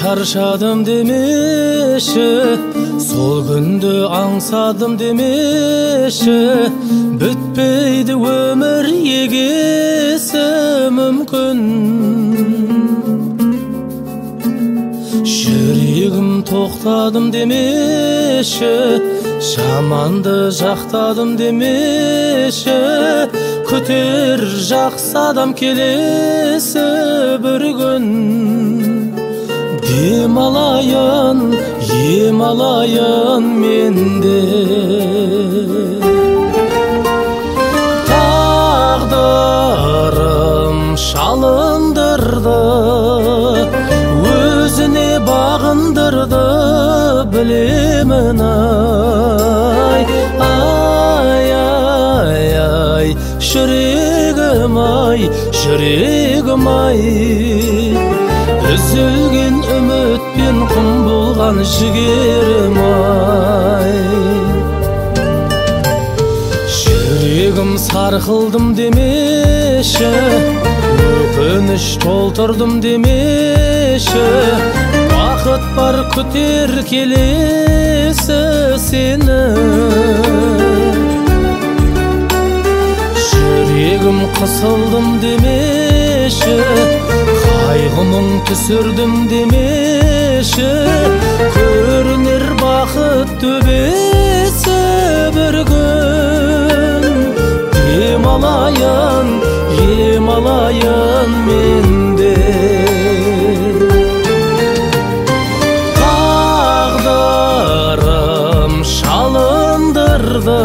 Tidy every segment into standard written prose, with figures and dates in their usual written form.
шаршадым демеші, сол күнді аңсадым демеші, бүтпейді өмір егесі мүмкін. Жүрегім тоқтадым демеші, жаманды жақтадым демеші, күтер жақсы адам келесі бір күн. Дем алайын, ем алайын менде. Тағдырым шалындырды, өзіне бағындырды, білемін ай. Ай, ай, ай, жүрегім ай, жүрегім ай. Үзілген үмітпен құм болған жігерім ай. Жүрегім сарқылдым демеші, өкініш толтырдым демеші, бақыт бар күтер келесі сені. Жүрегім қысылдым демеші, қайғымың түсірдім демеші, көрінер бақыт төбесі бір күн. Дем алайын, ем алайын менде. Тағдырым шалындырды,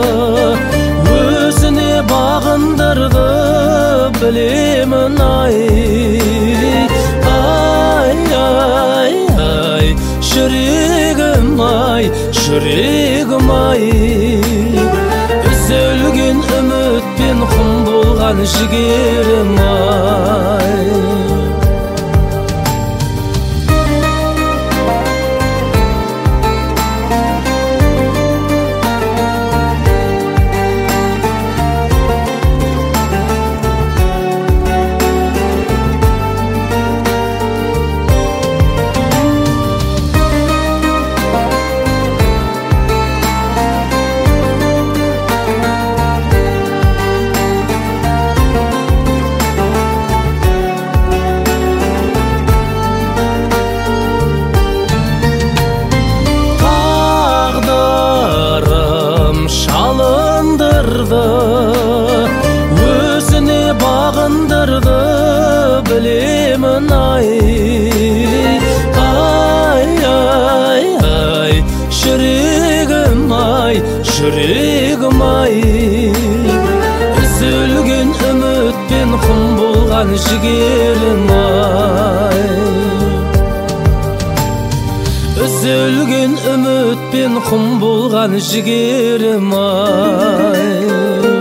өзіне бағындырды, білемін ай. Ай, ай, ай, жүрегім ай, жүрегім ай. Үзілген үмітпен құм болған жігерім ай. Өзіне бағындырды, білемін ай. Ай, ай, ай, жүрегім ай, жүрегім ай. Үзілген үмітпен құм болған жігерім ай. Үзілген үмітпен құм болған жігерім ай.